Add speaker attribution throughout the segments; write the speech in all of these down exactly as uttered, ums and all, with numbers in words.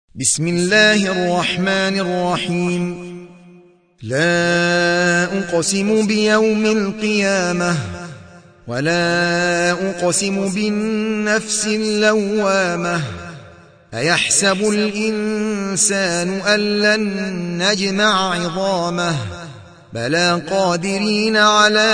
Speaker 1: بسم الله الرحمن الرحيم. لا أقسم بيوم القيامة ولا أقسم بالنفس اللوامة أيحسب الإنسان أن لن نجمع عظامه بلى قادرين على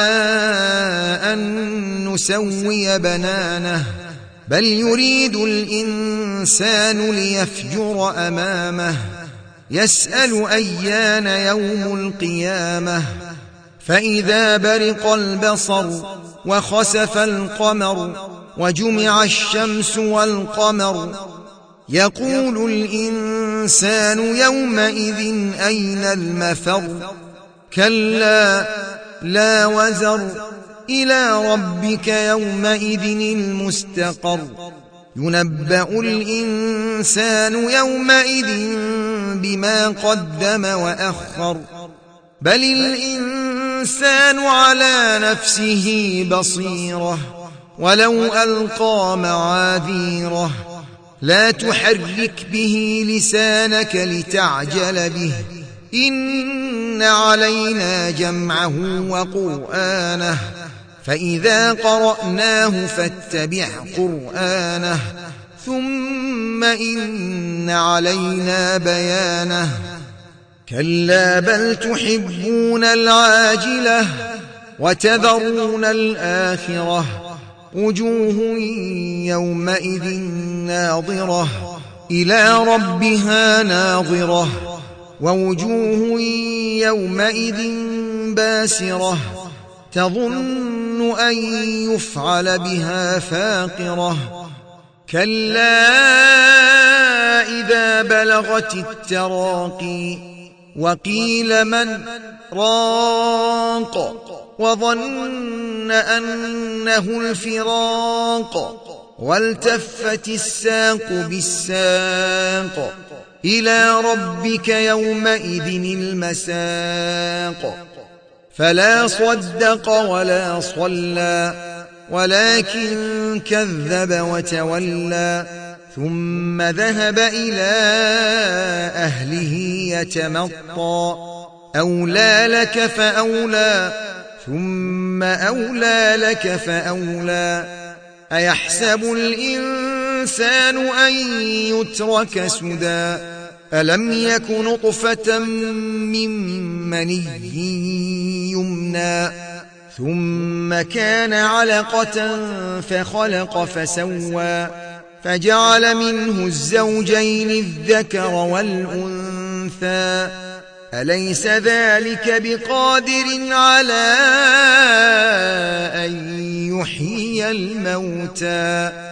Speaker 1: أن نسوي بنانه بل يريد الإنسان ليفجر أمامه يسأل أيان يوم القيامة فإذا برق البصر وخسف القمر وجمع الشمس والقمر يقول الإنسان يومئذ أين المفر كلا لا وزر إلى ربك يومئذ المستقر ينبأ الإنسان يومئذ بما قدم وأخر بل الإنسان على نفسه بصيرة ولو ألقى معاذيره لا تحرك به لسانك لتعجل به إن علينا جمعه وقرآنه فإذا قرأناه فاتبع قرآنه ثم إن علينا بيانه كلا بل تحبون العاجلة وتذرون الآخرة وجوه يومئذ ناظرة إلى ربها ناظرة ووجوه يومئذ باسرة تظن أن يفعل بها فاقرة كلا إذا بلغت التراقي وقيل من راق وظن أنه الفراق والتفت الساق بالساق إلى ربك يومئذ المساق فلا صدق ولا صلى ولكن كذب وتولى ثم ذهب إلى أهله يتمطى أولى لك فأولى ثم أولى لك فأولى أيحسب الإنسان أن يترك سدى ألم يك نطفة من مني يمنى ثم كان علقة فخلق فسوى فجعل منه الزوجين الذكر والأنثى أليس ذلك بقادر على أن يحيي الموتى